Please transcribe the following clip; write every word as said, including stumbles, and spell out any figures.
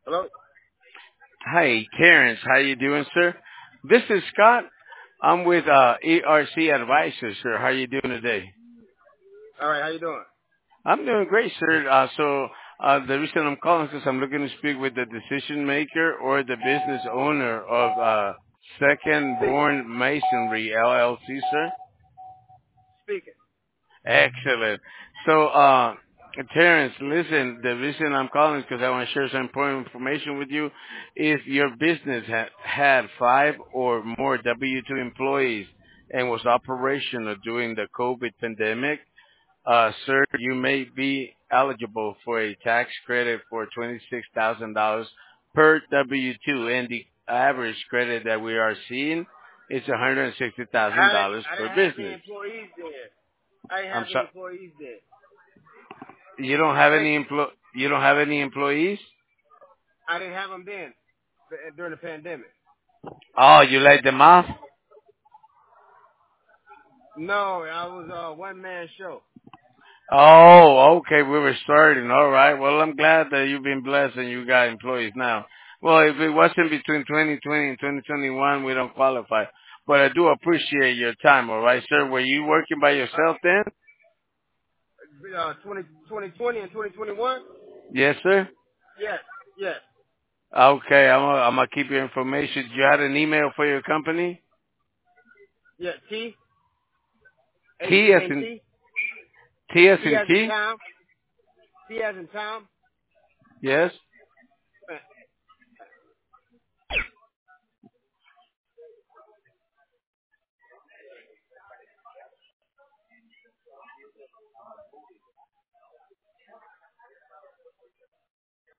Hello? Hi, Terrence. How you doing, sir? This is Scott. I'm with uh, E R C Advisors, sir. How you doing today? All right, how you doing? I'm doing great, sir. Uh, so uh, the reason I'm calling is 'cause I'm looking to speak with the decision maker or the business owner of uh, Second Speaking. Born Masonry L L C, sir. Speaking. Excellent. So, uh, Terrence, listen, the reason I'm calling is because I want to share some important information with you. If your business ha- had five or more W two employees and was operational during the COVID pandemic, uh, sir, you may be eligible for a tax credit for twenty-six thousand dollars per W two, and the average credit that we are seeing is I didn't, one hundred sixty thousand dollars I per didn't have any business. employees there. I didn't I'm have any sorry. employees there. You don't have Thank any you. emplo- you don't have any employees? I didn't have them then uh, during the pandemic. Oh, you laid them off? No, I was a one man show. Oh, okay, we were starting. All right. Well, I'm glad that you've been blessed and you got employees now. Well, if it wasn't between twenty twenty and twenty twenty-one, we don't qualify. But I do appreciate your time, all right, sir? Were you working by yourself then? Uh, twenty, twenty twenty and twenty twenty-one? Yes, sir. Yes, yes, Okay, I'm gonna, I'm gonna keep your information. You had an email for your company? yes. T, A T C as A in T, T as T in as in T? Tom, T as in Tom, Yes.